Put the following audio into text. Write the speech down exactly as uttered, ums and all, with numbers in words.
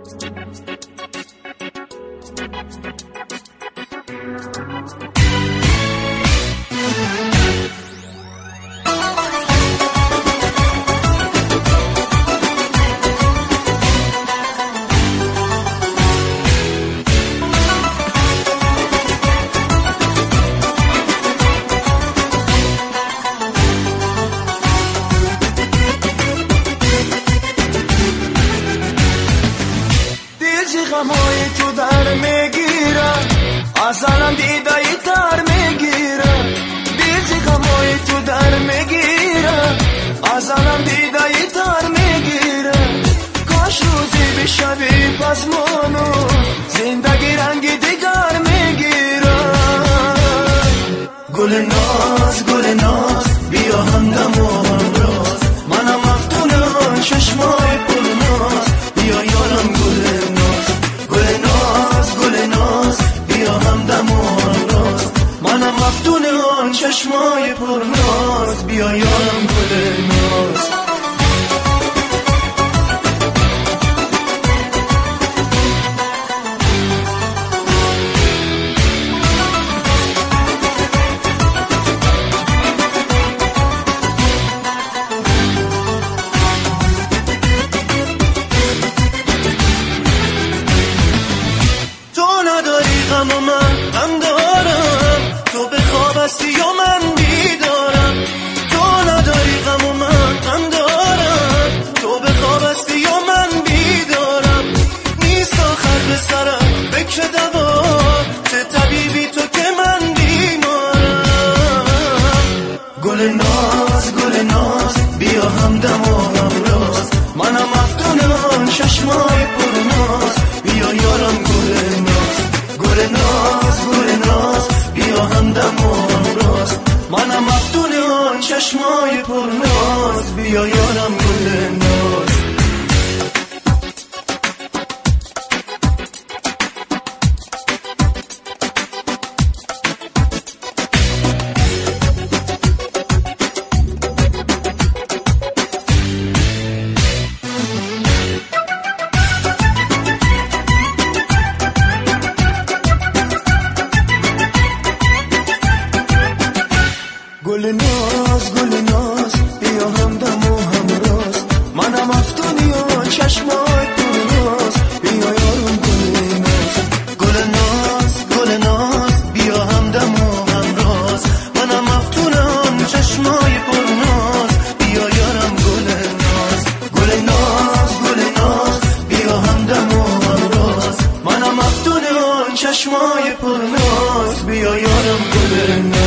غمای تو در میگیرم، ازالم دیدایی تر میگیرم. دیزی غمای تو در میگیرم، ازالم دیدایی تر میگیرم. کاش روزی بشوی پس منو زندگی رنگی دیگر میگیرم. گل ناز گل ناز بیا همدم و همراز، منم مفتونم چشمای پر ناز، بیا یارم گل ناز. گل ناز گل ناز بیا همدم و همراز، منم مفتون آن چشمای پر ناز، بیا یارم گل ناز. غم و من غم دارم، تو به خواب هستی و من بیدارم. تو نداری غم و من غم دارم، تو به خواب هستی و من بیدارم. نیست آخر به سرم فکر دوا، چه طبیبی تو که من بیمارم. گل ناز گل ناز بیا همدم و همراز، منم مفتون آن چشمای پر ناز، بیا یارم گل ناز. گل ناز گل ناز بیا همدم و همراز، منم مفتون آن چشمای پر ناز، بیا یارم گل ناز. گل ناز گل ناز بیا همدم و همراز، منم مفتونی آن چشمای پر ناز، بیا یارم گل ناز. گل ناز گل ناز بیا همدم و همراز، منم مفتون آن چشمای پر ناز، بیا یارم گل ناز. گل ناز گل ناز بیا همدم و همراز، منم مفتون آن چشمای پر ناز، بیا یارم گل ناز.